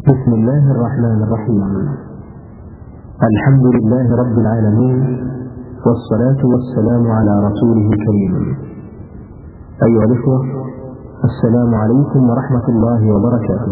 بسم الله الرحمن الرحيم. الحمد لله رب العالمين، والصلاة والسلام على رسوله الكريم. أيها الإخوة، السلام عليكم ورحمة الله وبركاته.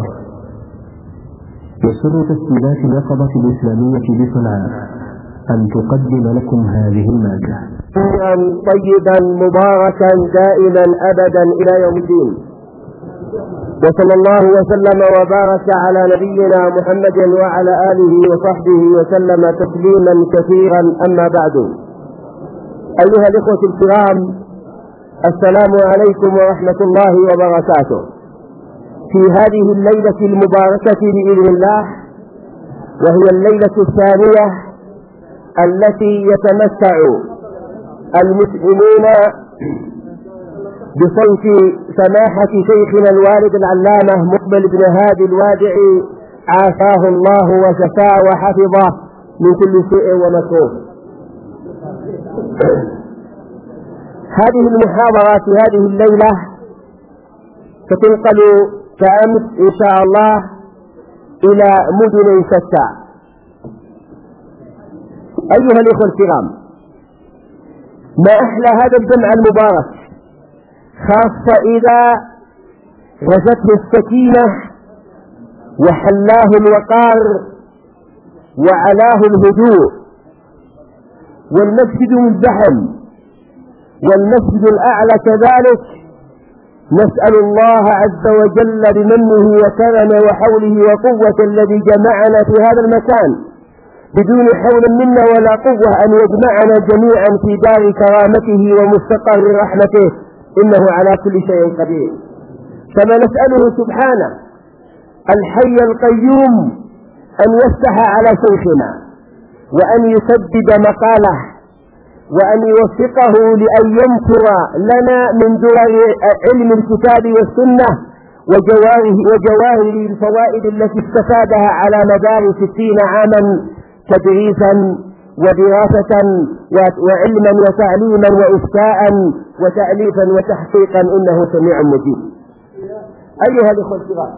يسر تسجيلات اليقظة الإسلامية بصنعاء أن تقدم لكم هذه المادة. طيبا مباركا دائما أبدا إلى يوم الدين. وصلى الله وسلم وبارك على نبينا محمد وعلى آله وصحبه وسلم تسليما كثيرا. أما بعد، أيها الإخوة الكرام، السلام عليكم ورحمة الله وبركاته. في هذه الليلة المباركة بإذن الله، وهي الليلة الثانية التي يتمتع المسلمون بصوت سماحة شيخنا الوالد العلامة مقبل بن هادي الوادعي، عافاه الله وشفاه وحفظه من كل سوء ومكروه. هذه المحاضرة في هذه الليلة ستنقل كأمس إن شاء الله إلى مدن شتى. أيها الإخوة الكرام، ما أحلى هذا الجمع المبارك، خاصة إذا غزته السكينة وحلاه الوقار وعلاه الهدوء، والمسجد مزدحم والمسجد الأعلى كذلك. نسأل الله عز وجل بمنه وكرمه وحوله وقوة الذي جمعنا في هذا المكان بدون حول منا ولا قوة أن يجمعنا جميعا في دار كرامته ومستقر رحمته، إنه على كل شيء قدير. كما نسأله سبحانه الحي القيوم أن يفتح على شيخنا وأن يسدد مقاله وأن يوفقه لأن ينشر لنا من درر علم الكتاب والسنة وجواهر الفوائد التي استفادها على مدار 60 عاما تدريسا ودراسة وعلما وتعليما وإفتاء وتأليفا وتحقيقا، إنه سميع مجيب. أيها الأخوة الكرام،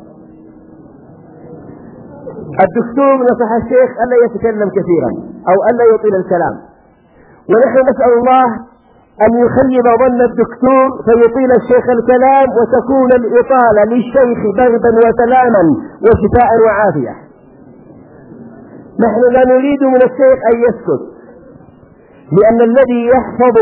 الدكتور نصح الشيخ ألا يتكلم كثيرا أو ألا يطيل الكلام، ونحن نسأل الله أن يخيب ظن الدكتور فيطيل الشيخ الكلام وتكون الإطالة للشيخ بردا وسلاما وشفاء وعافية. نحن لا نريد من الشيخ أن يسكت، لأن الذي يحفظ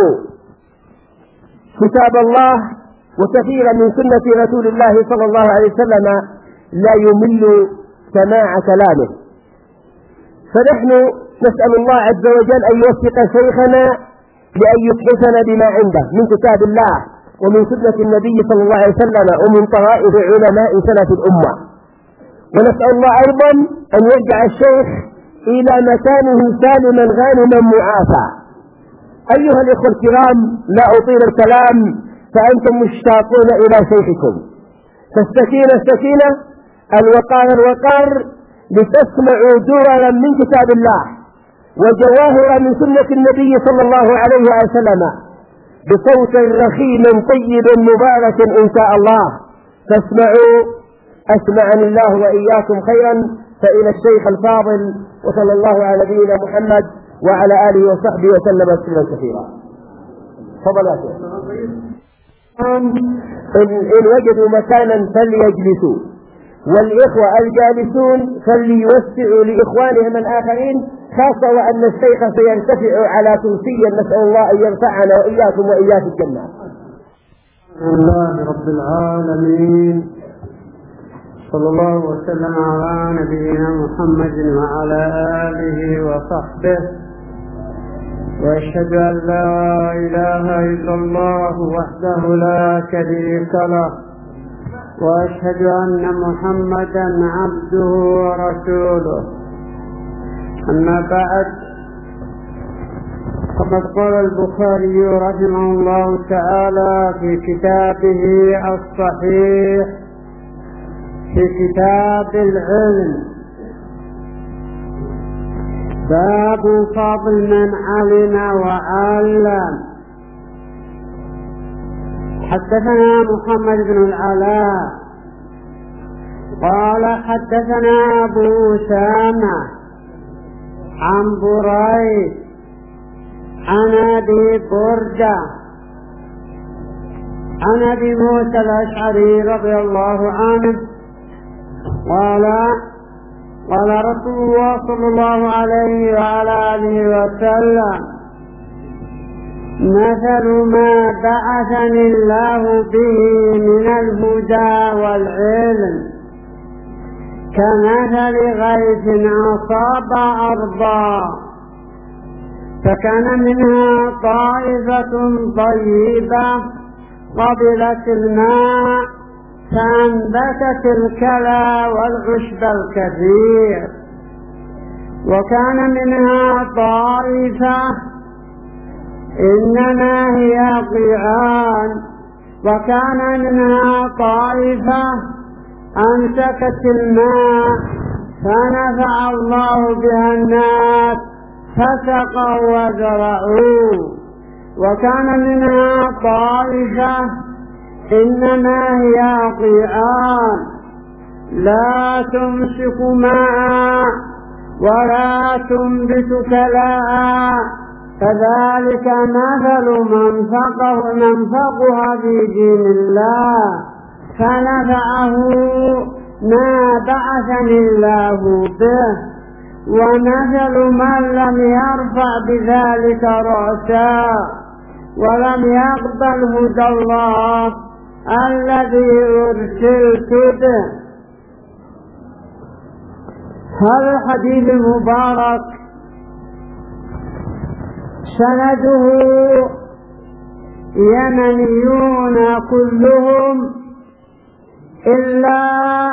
كتاب الله وكثيرا من سنة رسول الله صلى الله عليه وسلم لا يمل سماع كلامه. فنحن نسأل الله عز وجل أن يوفق شيخنا لأن يتحفنا بما عنده من كتاب الله ومن سنة النبي صلى الله عليه وسلم ومن طرائف علماء سلف الأمة. ونسأل الله أيضا أن يرجع الشيخ إلى مكانه سالما غانما معافى. أيها الإخوة الكرام، لا أطيل الكلام فأنتم مشتاقون إلى شيخكم، فالسكينة السكينة، الوقار الوقار، لتسمعوا دررا من كتاب الله وجواهرا من سنة النبي صلى الله عليه وسلم بصوت رخيم طيب مبارك إن شاء الله. فاسمعوا، أسمعني الله وإياكم خيرا. فإلى الشيخ الفاضل، وصلى الله على نبينا محمد وعلى آله وصحبه وسلم تسليما كثيرا. تفضل يا شيخ. إن وجدوا مكانا فليجلسوا، والإخوة الجالسون فليوسعوا لإخوانهم الآخرين، خاصة وأن الشيخ سيرتفع على كرسي، نسأل الله أن يرفعنا وإياكم وإياك الجنة. الحمد لله رب العالمين، صلى الله وسلم على نبينا محمد وعلى آله وصحبه، وأشهد أن لا إله إلا الله وحده لا شريك له، وأشهد أن محمدا عبده ورسوله. أما بعد، فقد قال البخاري رحمه الله تعالى في كتابه الصحيح في كتاب العلم: باب فضل من علم وعلم. حدثنا محمد بن العلاء قال حدثنا أبو أسامة عن بريد عن أبي بردة عن أبي موسى الأشعري رضي الله عنه قال رسول الله صلى الله عليه وعلى آله وسلم: مثل ما بعثني الله به من الهدى والعلم كمثل غيث أصاب أرضا فكان منها طائفة طيبة قبلت الماء فأنبتت الكلى والعشب الكثير، وكان منها طائفة إنما هي قيعان، وكان منها طائفة أمسكت الماء فنفع الله بها الناس فسقوا وزرعوا، وكان منها طائفة إنما هي قيعان لا تمسك ماء ولا تنبت كلاء، فذلك مثل من فقه في دين الله فنفعه ما بعثني الله به، ومثل من لم يرفع بذلك رأسا ولم يقبل هدى الله الذي أرسلت به. هذا الحديث المبارك سنده يمنيون كلهم إلا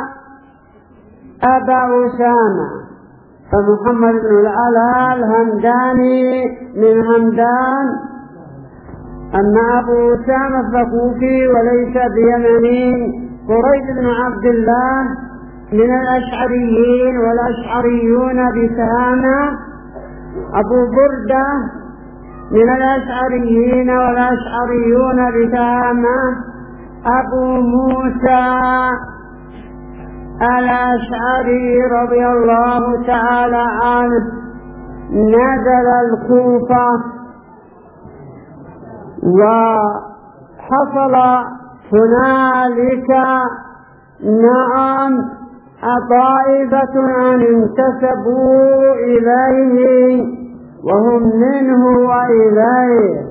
أبا أسامة، فمحمد بن العلاء الهمداني من همدان، أما أبو أسامة فكوفي وليس بيمني. بريد بن عبد الله من الأشعريين والأشعريون بتهامة، أبو بردة من الأشعريين والأشعريون بتهامة، أبو موسى الأشعري رضي الله تعالى عنه نزل الكوفة، وحصل هنالك طائفة أن انتسبوا إليه وهم منه وإليه.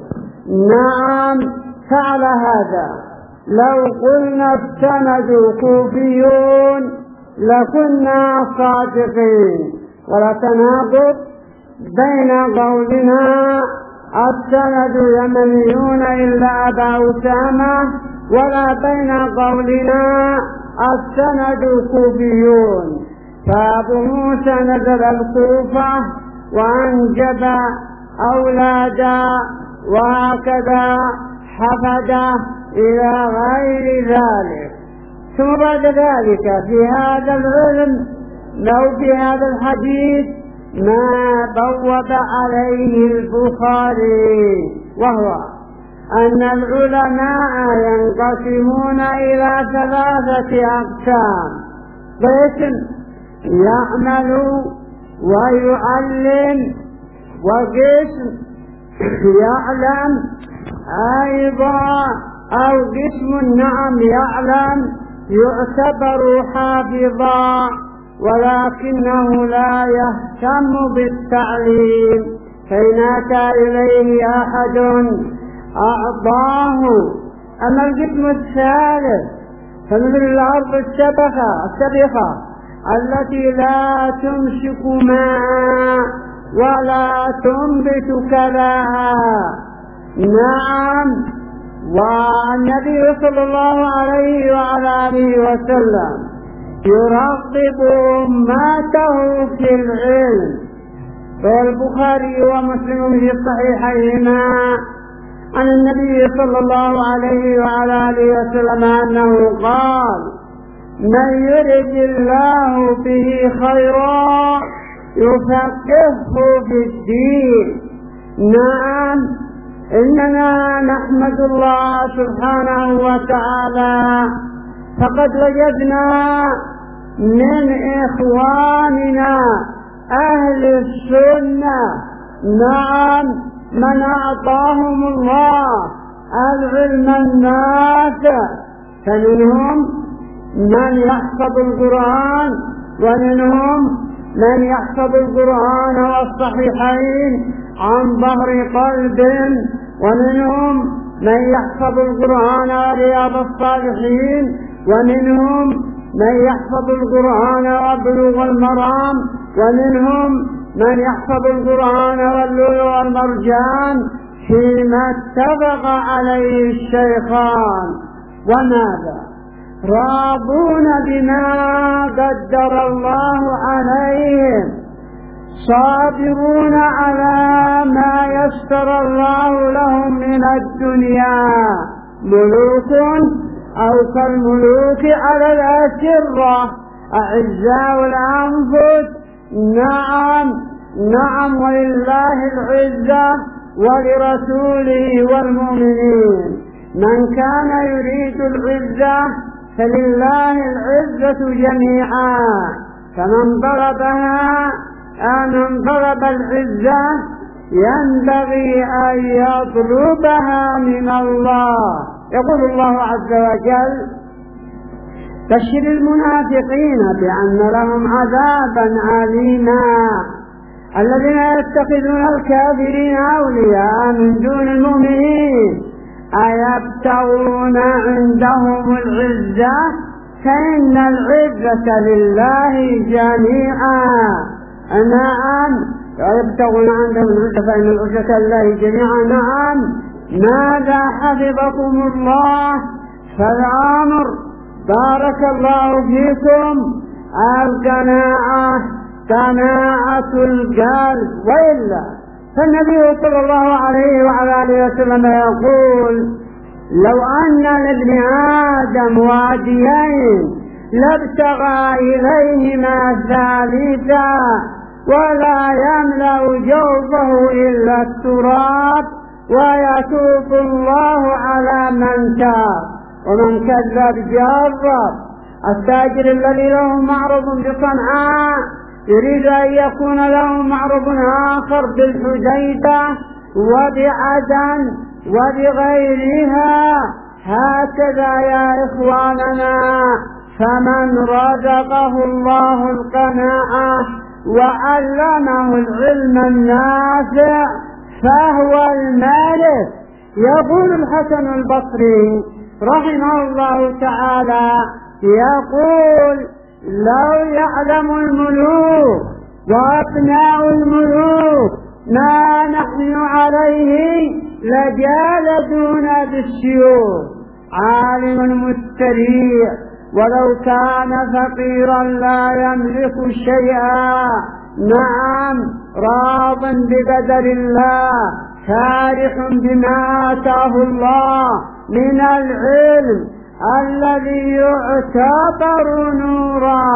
فعل هذا. لو قلنا السند كوفيون لكنا صادقين، ولا تناقض بين قولنا السند يمنيون إلا أبا أسامة ولا بين قولنا السند كوفيون. فأبو موسى نزل الكوفة وأنجب أولادا وهكذا حفد إلى غير ذلك. ثم بعد ذلك في هذا العلم لو في هذا الحديث ما بوب عليه البخاري، وهو أن العلماء ينقسمون إلى 3 أقسام: قسم يعمل ويعلم، وقسم يعلم أيضا، أو قسم يعلم يعتبر حافظا ولكنه لا يهتم بالتعليم، فإن أتى إليه أحد أعطاه. أما القسم الثالث فمثل الأرض السبخة التي لا تمسك ماء ولا تنبت كلاء. والنبي صلى الله عليه وعلى آله وسلم يرغب أمته في العلم. والبخاري ومسلم في الصحيحيهما عن النبي صلى الله عليه وعلى آله وسلم أنه قال: من يرد الله به خيرا يفقهه في الدين. إننا نحمد الله سبحانه وتعالى، فقد وجدنا من إخواننا أهل السنة، نعم، من أعطاهم الله العلم النافع، فمنهم من يحفظ القرآن، ومنهم من يحفظ القرآن والصحيحين عن ظهر قلب، ومنهم من يحفظ القرآن ورياض الصالحين، ومنهم من يحفظ القرآن وبلوغ المرام، ومنهم من يحفظ القرآن واللؤلؤ والمرجان، فيما اتفق عليه الشيخان. وماذا؟ راضون بما قدر الله عليهم، صابرون على ما يسر الله لهم من الدنيا، ملوك أو كالملوك على الأسرة، أعزاء الأنفس، نعم نعم، ولله العزة ولرسوله والمؤمنين. من كان يريد العزة فلله العزة جميعا، فمن ضربها من ضرب العزة ينبغي أن يطلبها من الله. يقول الله عز وجل: بشر المنافقين بأن لهم عذابا أليما، الذين يتخذون الكافرين أولياء من دون المؤمنين، أيبتغون عندهم العزة فإن العزة لله جميعا. نعم، يبتغون عندهم العزة فإن العزة لله جميعا. نعم، ماذا حفظكم الله؟ فالأمر بارك الله فيكم القناعة، قناعة القلب. وإلا فالنبي صلى الله عليه وعلى آله وسلم يقول: لو أن لابن آدم واديين لابتغى إليهما ثالثا ولا يملأ جوفه إلا التراب ويتوب الله على من تاب ومن كذب جرب. التاجر الذي له معرض بصنعاء يريد أن يكون له معرض آخر بالحديدة وبعدن وبغيرها. هكذا يا إخواننا، فمن رزقه الله القناعة وعلمه العلم النافع فهو المالك. يقول الحسن البصري رحمه الله تعالى، يقول: لو يعلم الملوك وأبناء الملوك ما نحن عليه لجالدونا بالسيوف. عالم مستريع ولو كان فقيرا لا يملك شيئا، نعم، راض بقدر الله، فارح بما آتاه الله من العلم الذي يعتبر نورا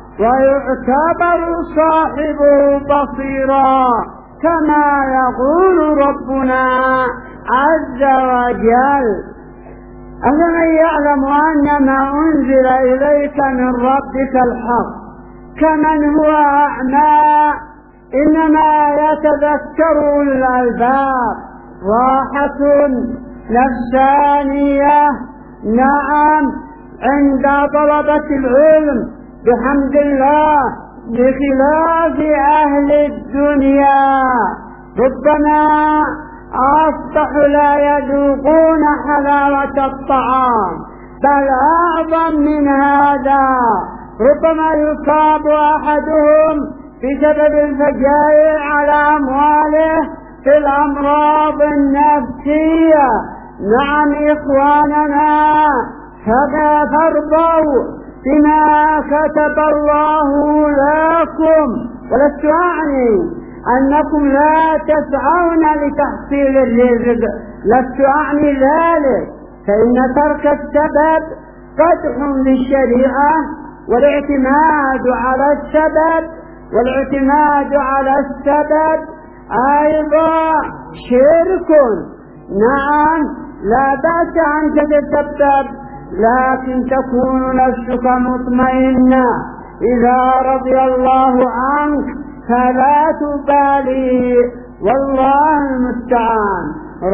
ويعتبر صاحبه بصيرا، كما يقول ربنا عز وجل: أفمن يعلم أن ما أنزل إليك من ربك الحق كمن هو أعمى إنما يتذكر أولو الألباب. راحة نفسانية، نعم، عند طلبة العلم بحمد الله، بخلاف أهل الدنيا ربما أصبحوا لا يذوقون حلاوة الطعام، بل أعظم من هذا، ربما يصاب أحدهم بسبب الفجائع على أمواله في الأمراض النفسية. نعم إخواننا، فارضوا بما كتب الله لكم، ولست أعني أنكم لا تسعون لتحصيل الرزق، لست أعني ذلك، فإن ترك السبب قدح للشريعة، والاعتماد على السبب أيضا شرك. نعم، لا بأس أن تتسبب، لكن تكون نفسك مطمئنة إذا رضي الله عنك فلا تبالي، والله المستعان.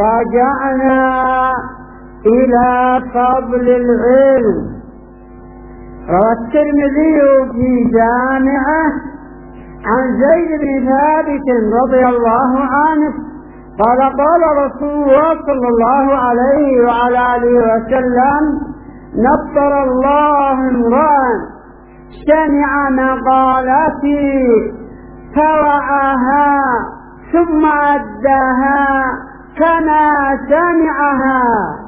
رجعنا إلى فضل العلم. روى الترمذي في جامعه عن زيد بن ثابت رضي الله عنه قال قال رسول الله صلى الله عليه وعلى آله وسلم: نصر الله امرأ سمع مقالتي فوعاها ثم أداها كما سمعها.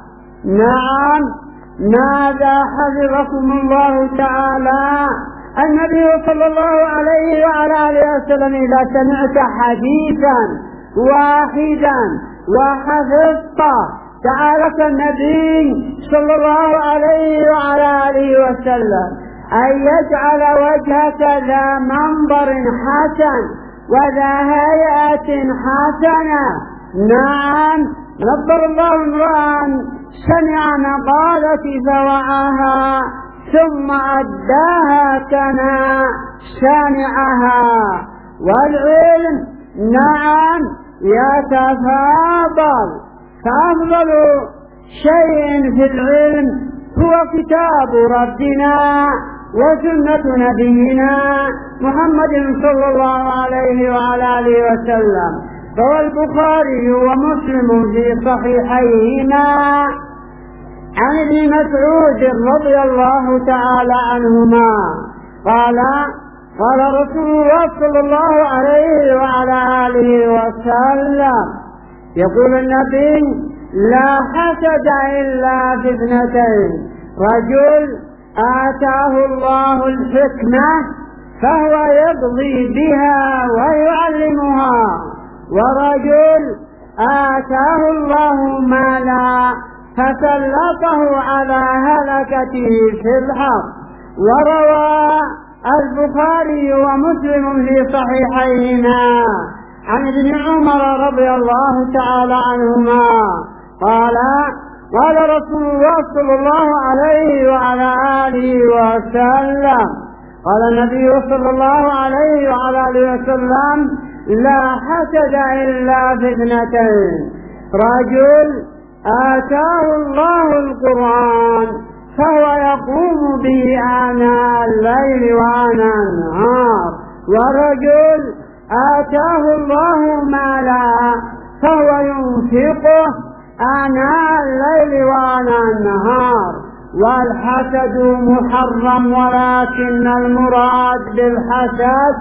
نعم، ماذا حفظكم الله تعالى؟ النبي صلى الله عليه وعلى آله وسلم: إذا سمعت حديثا واحدا وحفظت تعالى النبي صلى الله عليه وعلى آله وسلم أن يجعل وجهك ذا منظر حسن وذا هيئة حسنة. نعم، نصر الله امرأ سمع مقالتي فوعاها ثم أداها كما سمعها. والعلم نعم يتفاضل، فأفضل شيء في العلم هو كتاب ربنا وسنة نبينا محمد صلى الله عليه وعلى آله وسلم. روى البخاري ومسلم في صحيحيهما عن ابن مسعود رضي الله تعالى عنهما قال: قال رسول الله صلى الله عليه وعلى آله وسلم: يقول النبي: لا حسد إلا في اثنتين، رجل آتاه الله الحكمة فهو يقضي بها ويعلمها، ورجل آتاه الله مالا فسلطه على هلكته في الحق. وروى البخاري ومسلم في صحيحيهما عن ابن عمر رضي الله تعالى عنهما قال: قال رسول الله صلى الله عليه وعلى آله وسلم: قال النبي صلى الله عليه وعلى آله وسلم: لا حسد إلا في اثنتين، رجل آتاه الله القرآن فهو يقوم به آناء الليل وآناء النهار، ورجل آتاه الله مالا فهو ينفقه آناء الليل وآناء النهار. والحسد محرم، ولكن المراد بالحسد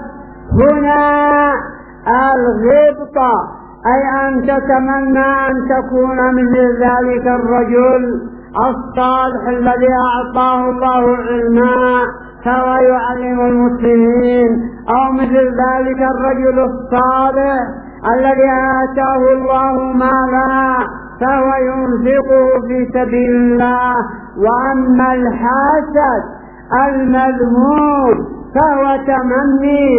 هنا الغبطة، أي أن تتمنى أن تكون مثل ذلك الرجل الصالح الذي أعطاه الله علما فهو يعلم المسلمين، أو مثل ذلك الرجل الصالح الذي آتاه الله مالا فهو ينفقه في سبيل الله. وأما الحاسد المذموم فهو تمني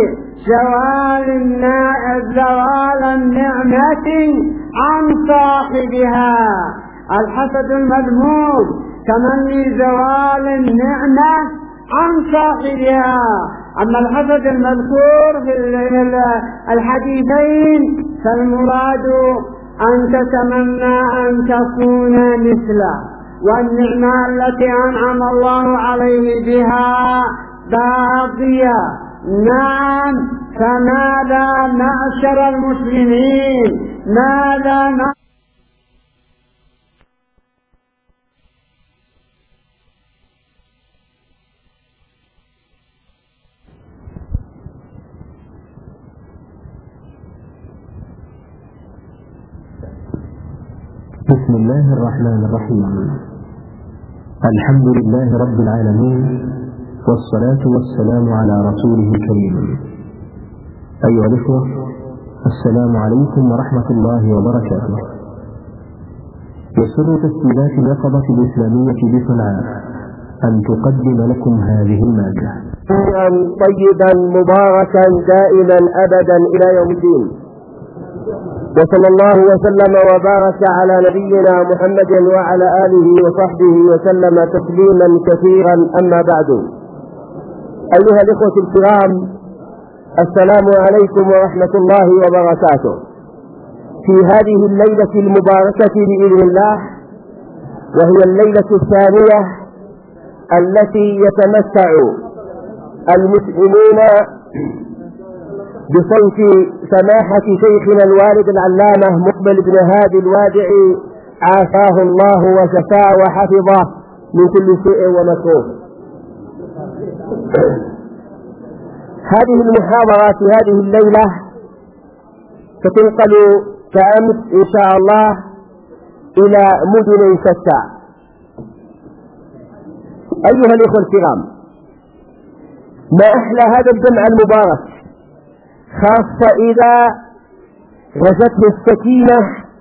زوال النعمة عن صاحبها. الحسد المذموم تمني زوال النعمة عن صاحبها. أما الحسد المذكور في الحديثين فالمراد أن تتمنى أن تكون مثله، والنعمة التي أنعم الله عليه بها باقية. نعم، فماذا معشر المسلمين، ماذا بسم الله الرحمن الرحيم. الحمد لله رب العالمين، والصلاة والسلام على رسوله الكريم. أيها الإخوة، السلام عليكم ورحمة الله وبركاته. يسر تسجيلات اليقظة الإسلامية بصنعاء أن تقدم لكم هذه المادة طيبا مباركا دائما أبدا إلى يوم الدين. وصلى الله وسلم وبارك على نبينا محمد وعلى آله وصحبه وسلم تسليما كثيرا. أما بعد، أيها الإخوة الكرام، السلام عليكم ورحمة الله وبركاته. في هذه الليلة المباركة بإذن الله، وهي الليلة الثانية التي يتمتع المسلمون بصوت سماحة شيخنا الوالد العلامة مقبل بن هادي الوادعي عافاه الله وشفاه وحفظه من كل سوء ومكروه. هذه المحاضرة في هذه الليلة ستنقل كأمس إن شاء الله إلى مدن شتى. أيها الإخوة الكرام، ما أحلى هذا الجمع المبارك، خاصة إذا غزته السكينة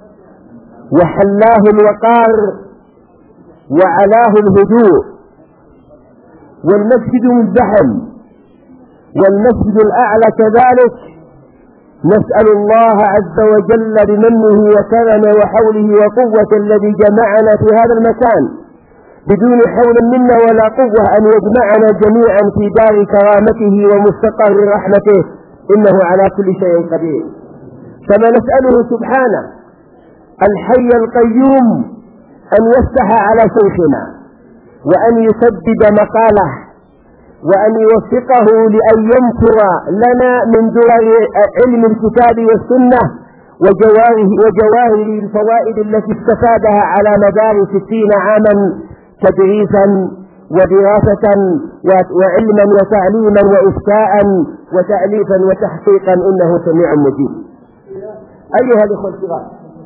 وحلاه الوقار وعلاه الهدوء، والمسجد مزدحم والمسجد الأعلى كذلك. نسأل الله عز وجل بمنه وكرمه وحوله وقوة الذي جمعنا في هذا المكان بدون حول منا ولا قوة أن يجمعنا جميعا في دار كرامته ومستقر رحمته، إنه على كل شيء قدير. كما نسأله سبحانه الحي القيوم أن يفتح على شيخنا وأن يسدد مقاله وأن يوفقه لأن ينشر لنا من دور علم الكتاب والسنة وجواهر الفوائد التي استفادها على مدار 60 عاما تدريسا ودراسة وعلما وتعليما وإفتاء وتأليفا وتحقيقا، إنه سميع مجيب. أيها الأخوة الكرام،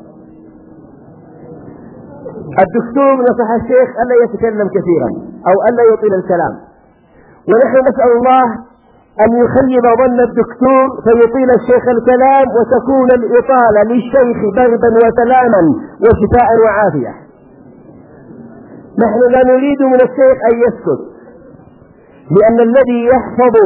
الدكتور نصح الشيخ ألا يتكلم كثيرا أو ألا يطيل الكلام، ونحن نسأل الله أن يخيب ظن الدكتور فيطيل الشيخ الكلام وتكون الإطالة للشيخ بردا وسلاما وشفاء وعافية. نحن لا نريد من الشيخ أن يسكت، لأن الذي يحفظ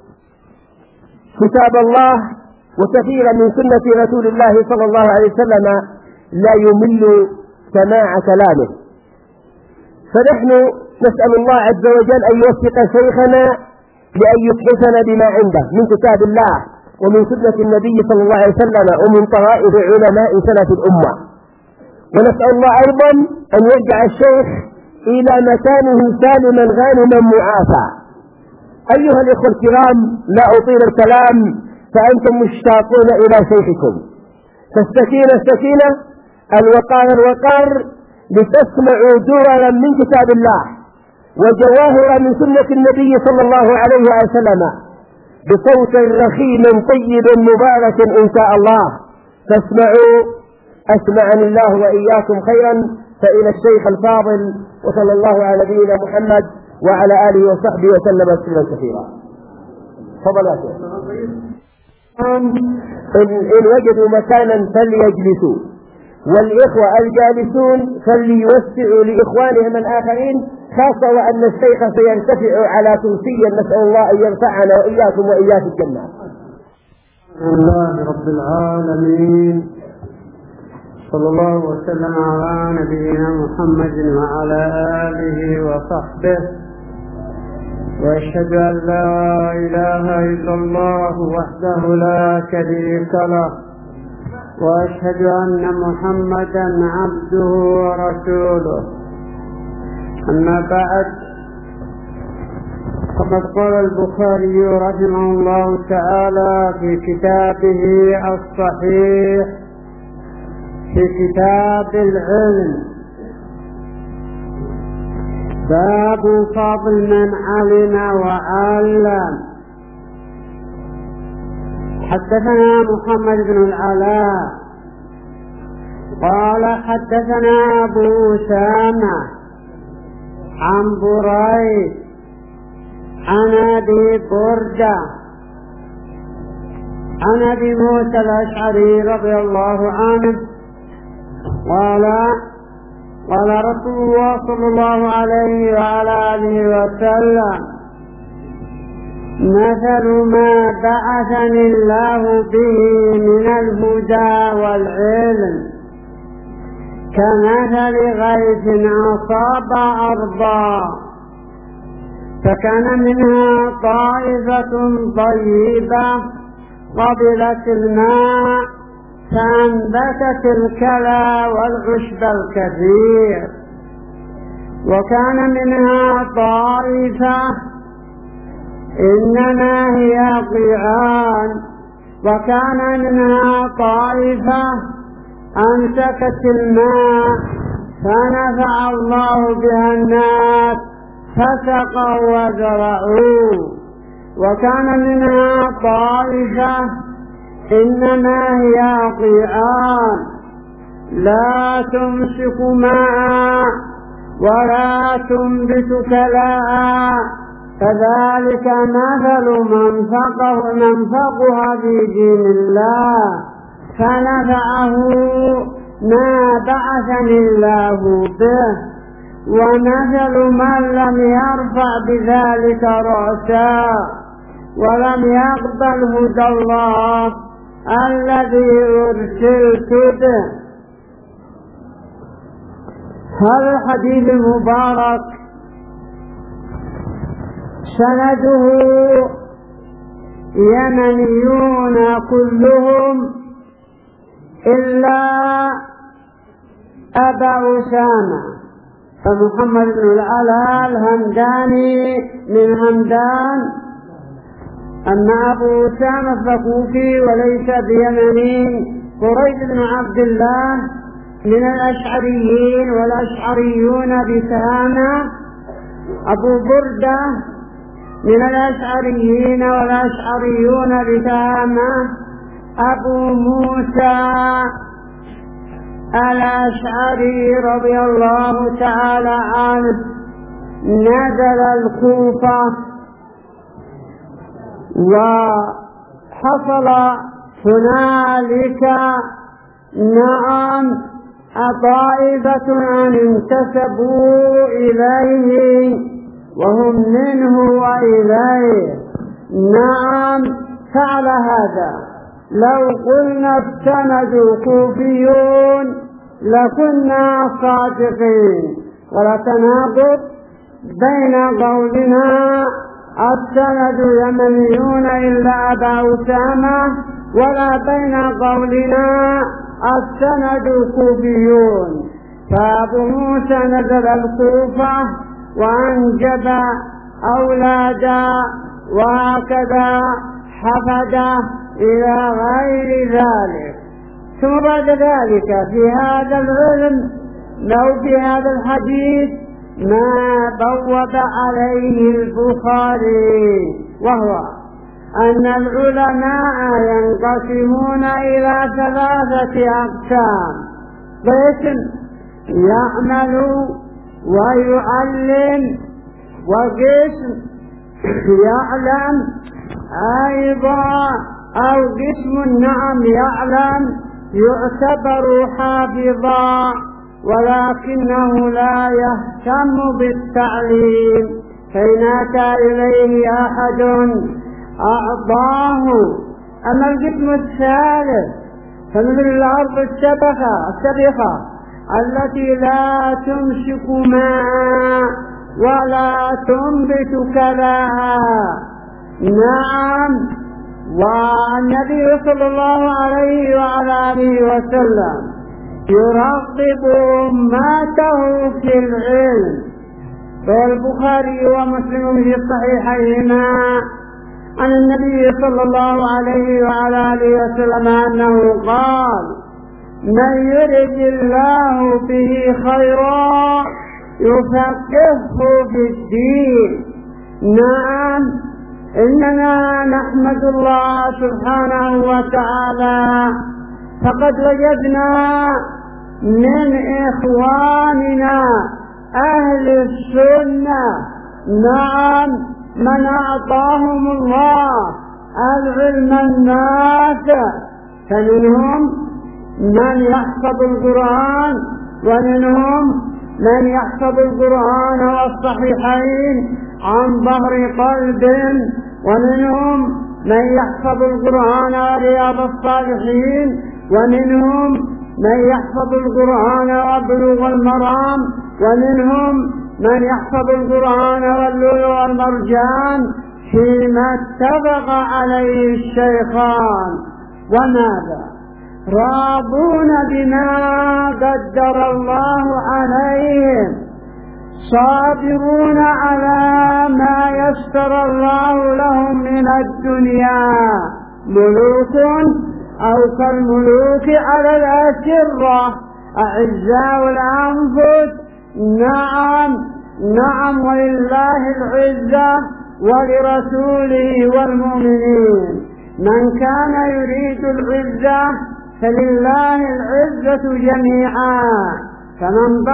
كتاب الله وكثيرا من سنة رسول الله صلى الله عليه وسلم لا يمل سماع كلامه. فنحن نسأل الله عز وجل أن يوفق شيخنا لأن يتحفنا بما عنده من كتاب الله ومن سنة النبي صلى الله عليه وسلم ومن طرائف علماء سلف الأمة. ونسأل الله أيضا أن يرجع الشيخ إلى مكانه سالما غانما معافى. أيها الإخوة الكرام، لا أطيل الكلام فأنتم مشتاقون إلى شيخكم، فالسكينة السكينة، الوقار الوقار، لتسمعوا دررا من كتاب الله وجواهر من سنة النبي صلى الله عليه وسلم بصوت رخيم طيب مبارك إن شاء الله. فاسمعوا، أسمعني الله وإياكم خيرا. فإلى الشيخ الفاضل، وصلى الله على نبينا محمد وعلى آله وصحبه وسلم تسليما كثيرا. تفضل يا شيخ. إن وجدوا مكانا فليجلسوا، والإخوة الجالسون فليوسعوا لإخوانهم الآخرين، خاصة وأن الشيخ سيرتفع على كرسي، نسأل الله أن يرفعنا وإياكم وإياك الجنة. الحمد لله رب العالمين، صلى الله وسلم على نبينا محمد وعلى آله وصحبه، وأشهد أن لا إله إلا الله وحده لا شريك له، وأشهد أن محمدا عبده ورسوله. أما بعد، فقد قال البخاري رحمه الله تعالى في كتابه الصحيح في كتاب العلم: باب فضل من علم وعلم. حدثنا محمد بن العلاء قال حدثنا أبو أسامة عن بريد عن أبي بردة عن أبي موسى الأشعري رضي الله عنه قال رسول الله صلى الله عليه وعلى آله وسلم: مثل ما بعثني الله به من الهدى والعلم كمثل غيث أصاب أرضا فكان منها طائفة طيبة قبلت الماء فأنبتت الكلى والعشب الكثير، وكان منها طائفة إنما هي قيعان، وكان منها طائفة أمسكت الماء فنفع الله بها الناس فسقوا وزرعوا، وكان منها طائفة إنما هي قيعان لا تمسك ماء ولا تنبت كلاء، كذلك مثل من فقه في دين الله فنفعه ما بعثني الله به، ومثل من لم يرفع بذلك رأسا ولم يقبل هدى الله الذي أرسلت به. هذا الحديث المبارك سنده يمنيون كلهم إلا أبا أسامة، فمحمد بن العلاء الهمداني من همدان، أما أبو أسامة فكوفي وليس بيمني. قريش بن عبد الله من الأشعريين والأشعريون بتهامة، أبو بردة من الأشعريين والأشعريون بتهامة، أبو موسى الأشعري رضي الله تعالى عنه نزل الكوفة، وحصل هنالك طائفة انتسبوا إليه وهم منه وإليه. فعل هذا. لو قلنا استندوا كوفيون لكنا صادقين، ولا تناقض بين قولنا السند يمنيون إلا أبا أسامة ولا بين قولنا السند كوفيون. فأبو موسى نزل الكوفة وأنجب أولادا وهكذا حفد إلى غير ذلك. ثم بعد ذلك في هذا العلم أو في هذا الحديث ما بوب عليه البخاري، وهو أن العلماء ينقسمون إلى 3 أقسام: قسم يعمل ويعلم، وقسم يعلم أيضا، أو قسم يعلم يعتبر حافظا ولكنه لا يهتم بالتعليم، فإن أتى إليه أحد أعطاه. أما القسم الثالث فمثل الأرض السبخة التي لا تمسك ماء ولا تنبت كلاء. والنبي صلى الله عليه وعلى آله وسلم يرغب أمته في العلم. والبخاري ومسلم في الصحيحيهما عن النبي صلى الله عليه وعلى آله وسلم أنه قال: من يرد الله به خيرا يفقهه في الدين. إننا نحمد الله سبحانه وتعالى، فقد وجدنا من إخواننا أهل السنة من أعطاهم الله العلم النافع، فمنهم من يحفظ القرآن، ومنهم من يحفظ القرآن والصحيحين عن ظهر قلب، ومنهم من يحفظ القرآن ورياض الصالحين، ومنهم من يحفظ القرآن وبلوغ المرام، ومنهم من يحفظ القرآن واللؤلؤ والمرجان فيما اتفق عليه الشيخان. وماذا؟ راضون بما قدر الله عليهم، صابرون على ما يسر الله لهم من الدنيا، ملوك أو كالملوك على الأسرة، أعزاء الأنفس. نعم ولله العزة ولرسوله والمؤمنين. من كان يريد العزة فلله العزة جميعا، فمن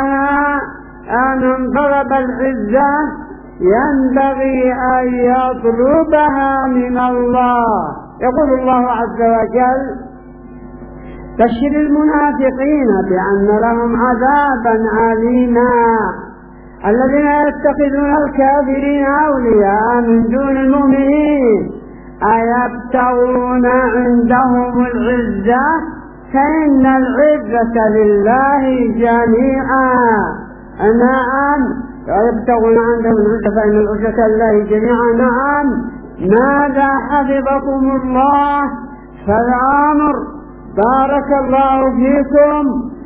طلب العزة ينبغي أن يطلبها من الله. يقول الله عز وجل: بشر المنافقين بأن لهم عذابا عليما. الذين يتخذون الكافرين أولياء من دون المؤمنين أيبتغون عندهم العزة فإن العزة لله جميعا. نعم، يبتغون عندهم العزة فإن العزة لله جميعا. نعم. ماذا حفظكم الله؟ فالأمر بارك الله فيكم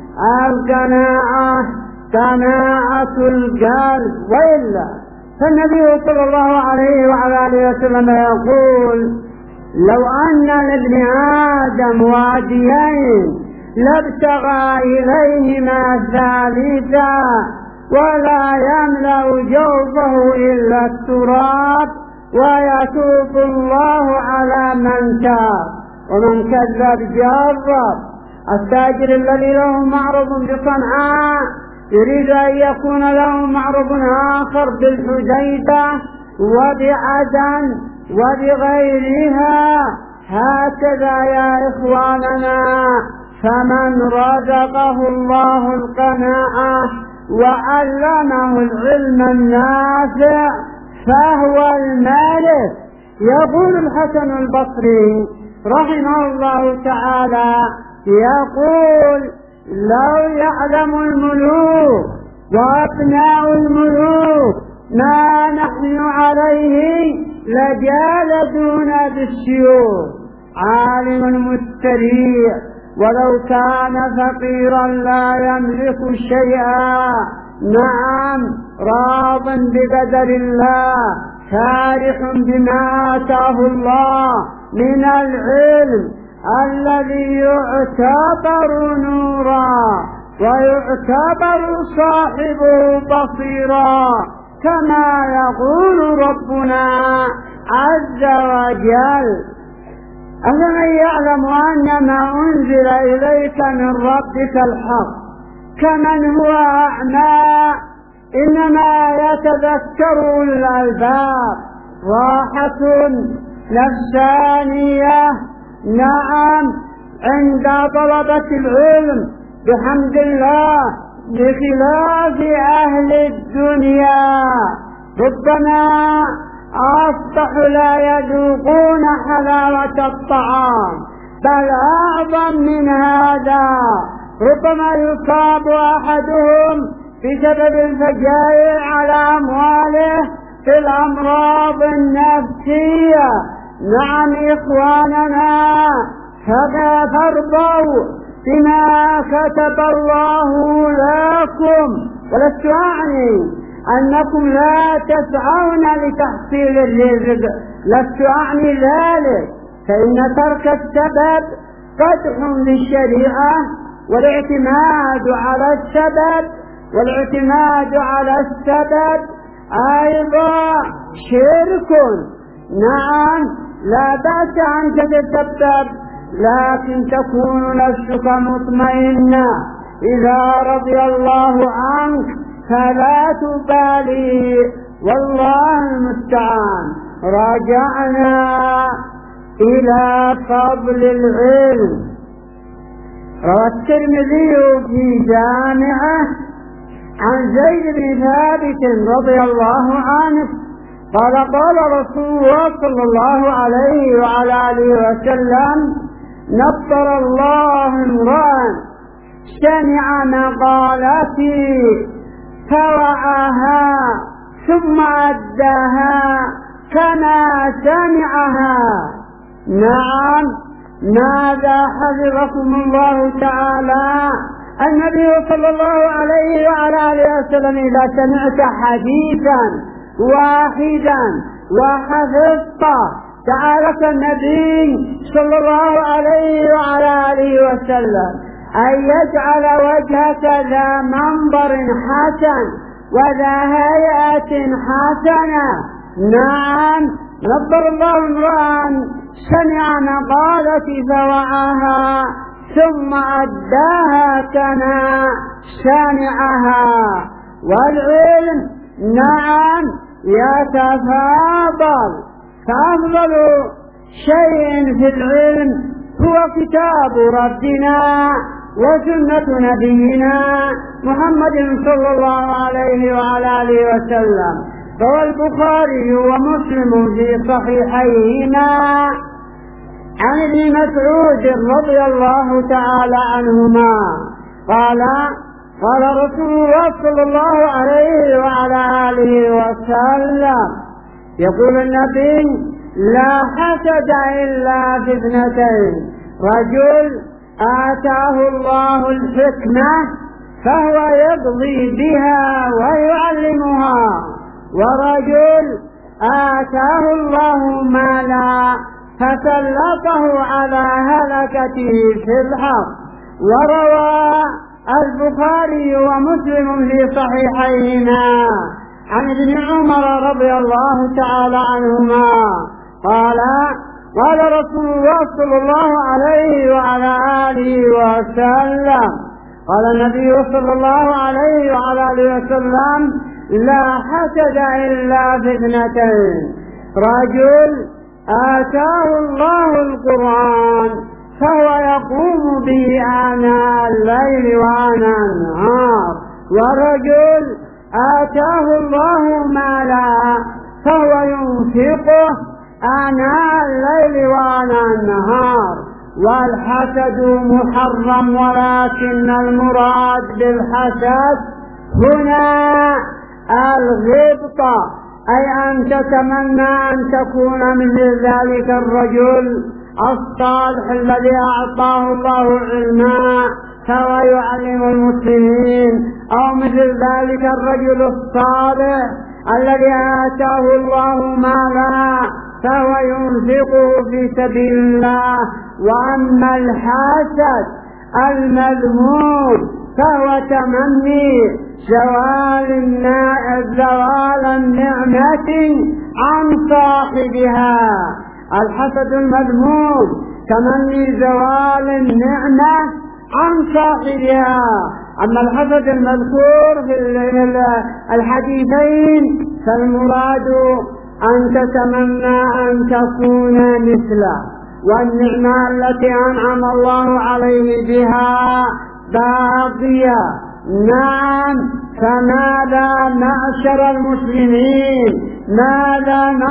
قناعة القلب. وإلا فالنبي صلى الله عليه وعلى آله وسلم يقول: لو أن لابن آدم واديين لابتغى إليهما ثالثا ولا يملأ جوفه إلا التراب ويتوب الله على من تاب. ومن كذب جرب. التاجر الذي له معرض بصنعاء يريد أن يكون له معرض آخر بالحديدة وبعدن وبغيرها. هكذا يا إخواننا، فمن رزقه الله القناعة وعلمه العلم النافع فهو المالك. يقول الحسن البصري رحمه الله تعالى، يقول: لو يعلم الملوك وأبناء الملوك ما نحن عليه لجالدونا بالسيوف. عالم مستريع ولو كان فقيرا لا يملك شيئا. نعم، راض بقدر الله، فارح بما آتاه الله من العلم الذي يعتبر نورا ويعتبر صاحبه بصيرا، كما يقول ربنا عز وجل: أفمن يعلم أن ما أنزل إليك من ربك الحق كمن هو أعمى إنما يتذكر أولو الألباب. راحة نفسانية. نعم، عند طلبة العلم بحمد الله، بخلاف أهل الدنيا ربما أصبحوا لا يذوقون حلاوة الطعام، بل أعظم من هذا ربما يصاب أحدهم بسبب الفجائع على أمواله في الأمراض النفسية. نعم إخواننا، فارضوا بما كتب الله لكم، ولست أعني أنكم لا تسعون لتحصيل الرزق، لست أعني ذلك، فإن ترك السبب قدح للشريعة، والاعتماد على السبب أيضا شرك. نعم، لا بأس أن تتسبب، لكن تكون نفسك مطمئنة إذا رضي الله عنك فلا تبالي، والله المستعان. راجعنا إلى فضل العلم. روى الترمذي في جامعه عن زيد بن ثابت رضي الله عنه قال: قال رسول الله صلى الله عليه وعلى آله وسلم: نصر الله امرأ سمع مقالتي فوعاها ثم أداها كما سمعها. نعم، ماذا حفظكم الله تعالى؟ النبي صلى الله عليه وعلى آله وسلم إذا سمعت حديثا واحدا وحفظته جعلك النبي صلى الله عليه وعلى آله وسلم أن يجعل وجهك ذا منظر حسن وذا هيئة حسنة. نعم، نظر الله امرأ سمع مقالتي فوعاها ثم أداها كما سمعها. والعلم نعم يتفاضل، فأفضل شيء في العلم هو كتاب ربنا وسنة نبينا محمد صلى الله عليه وعلى آله وسلم. روى البخاري ومسلم في صحيحيهما عن ابن مسعود رضي الله تعالى عنهما قال رسول الله صلى الله عليه وعلى آله وسلم يقول النبي: لا حسد إلا في اثنتين، رجل آتاه الله الحكمة فهو يقضي بها ويعلمها، ورجل آتاه الله مالا فسلطه على هلكته في الحق. وروى البخاري ومسلم في صحيحيهما عن ابن عمر رضي الله تعالى عنهما قال رسول الله صلى الله عليه وعلى آله وسلم قال النبي صلى الله عليه وعلى آله وسلم: لا حسد إلا في اثنتين، رجل آتاه الله القرآن فهو يقوم به آناء الليل وآناء النهار، ورجل آتاه الله مالا فهو ينفقه آناء الليل وآناء النهار. والحسد محرم، ولكن المراد بالحسد هنا الغبطة، أي أن تتمنى أن تكون مثل ذلك الرجل الصالح الذي أعطاه الله علما فهو يعلم المسلمين، أو مثل ذلك الرجل الصالح الذي آتاه الله مالا فهو ينفقه في سبيل الله. وأما الحاسد المذموم فهو تمني زوال النعمة عن صاحبها. الحسد المذموم تمني زوال النعمة عن صاحبها. أما الحسد المذكور في الحديثين فالمراد أن تتمنى أن تكون مثله، والنعمة التي أنعم الله عليه بها باقية. نعم، فماذا معشر المسلمين، ماذا